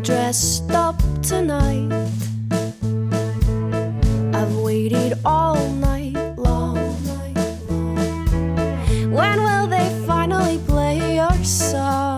dressed up tonight. I've waited all night long. When will they finally play your song?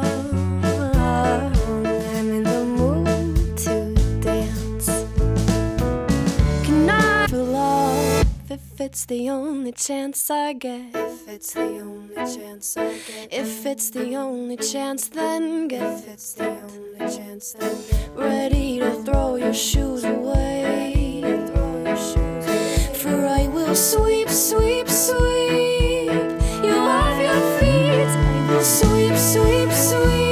I'm in the mood to dance. Can I for love if it's the only chance I get? If it's the only chance I get. If it's the only chance, then get. If it's the only chance, then ready to throw your shoes away. For I will sweep, sweep, sweep you off your feet. I will sweep, sweep, sweep